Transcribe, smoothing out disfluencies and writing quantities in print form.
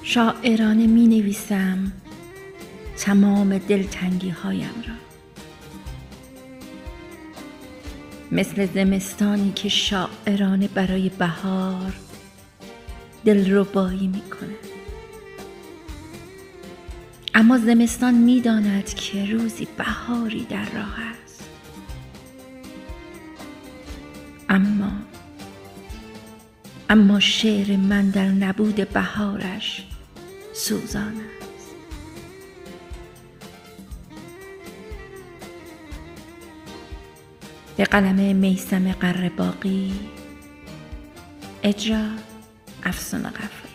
شاعرانه می نویسم تمام دلتنگی هایم را، مثل زمستانی که شاعرانه برای بهار دلربایی می کند. اما زمستان می داند که روزی بهاری در راه است. اما شعر من در نبود بهارش سوزان است. به قلم میثم قره‌باغی، اجرا افسانه غفار.